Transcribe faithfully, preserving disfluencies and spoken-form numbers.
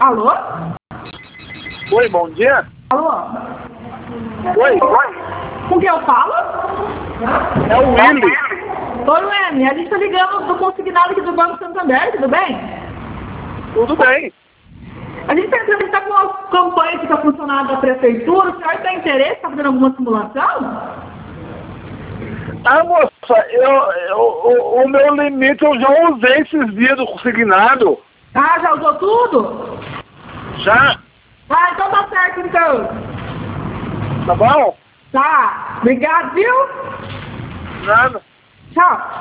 Alô? Oi, bom dia. Alô? Oi, oi. Com quem eu falo? É o Willy. Oi, Wendy. A gente tá ligando do consignado aqui do Banco Santander, tudo bem? Tudo bem. A gente tá entrando, a gente tá com uma campanha que tá funcionando da prefeitura. O senhor tem interesse? Tá fazendo alguma simulação? Ah, moça, eu, eu, o, o meu limite eu já usei esses dias do consignado. Ah, já usou tudo? Já. Ah, então tá certo, então. Tá bom? Tá. Obrigado, viu? Nada. Tchau.